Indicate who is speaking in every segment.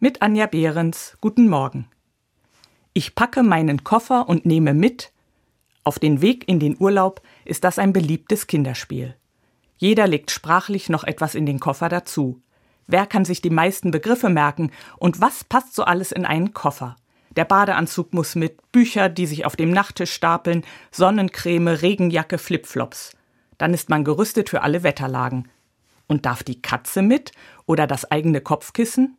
Speaker 1: Mit Anja Behrens, guten Morgen. Ich packe meinen Koffer und nehme mit. Auf den Weg in den Urlaub ist das ein beliebtes Kinderspiel. Jeder legt sprachlich noch etwas in den Koffer dazu. Wer kann sich die meisten Begriffe merken und was passt so alles in einen Koffer? Der Badeanzug muss mit, Bücher, die sich auf dem Nachttisch stapeln, Sonnencreme, Regenjacke, Flipflops. Dann ist man gerüstet für alle Wetterlagen. Und darf die Katze mit oder das eigene Kopfkissen?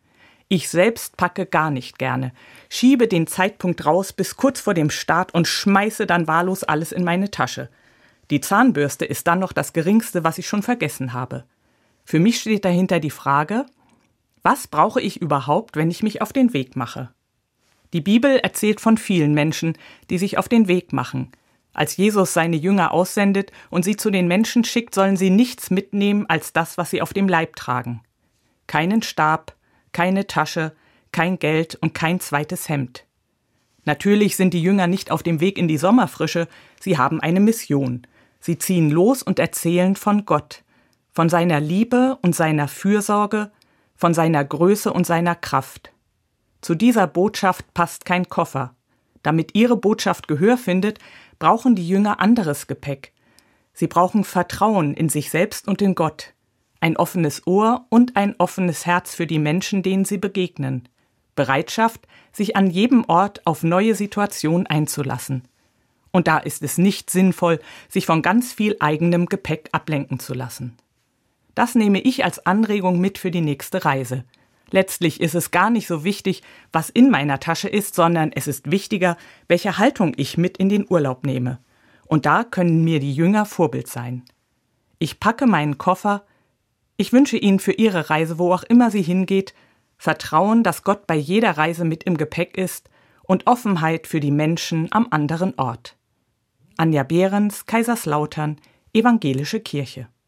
Speaker 1: Ich selbst packe gar nicht gerne, schiebe den Zeitpunkt raus bis kurz vor dem Start und schmeiße dann wahllos alles in meine Tasche. Die Zahnbürste ist dann noch das Geringste, was ich schon vergessen habe. Für mich steht dahinter die Frage, was brauche ich überhaupt, wenn ich mich auf den Weg mache? Die Bibel erzählt von vielen Menschen, die sich auf den Weg machen. Als Jesus seine Jünger aussendet und sie zu den Menschen schickt, sollen sie nichts mitnehmen als das, was sie auf dem Leib tragen. Keinen Stab, keine Tasche, kein Geld und kein zweites Hemd. Natürlich sind die Jünger nicht auf dem Weg in die Sommerfrische, sie haben eine Mission. Sie ziehen los und erzählen von Gott, von seiner Liebe und seiner Fürsorge, von seiner Größe und seiner Kraft. Zu dieser Botschaft passt kein Koffer. Damit ihre Botschaft Gehör findet, brauchen die Jünger anderes Gepäck. Sie brauchen Vertrauen in sich selbst und in Gott. Ein offenes Ohr und ein offenes Herz für die Menschen, denen sie begegnen. Bereitschaft, sich an jedem Ort auf neue Situationen einzulassen. Und da ist es nicht sinnvoll, sich von ganz viel eigenem Gepäck ablenken zu lassen. Das nehme ich als Anregung mit für die nächste Reise. Letztlich ist es gar nicht so wichtig, was in meiner Tasche ist, sondern es ist wichtiger, welche Haltung ich mit in den Urlaub nehme. Und da können mir die Jünger Vorbild sein. Ich packe meinen Koffer. Ich wünsche Ihnen für Ihre Reise, wo auch immer sie hingeht, Vertrauen, dass Gott bei jeder Reise mit im Gepäck ist und Offenheit für die Menschen am anderen Ort. Anja Behrens, Kaiserslautern, Evangelische Kirche.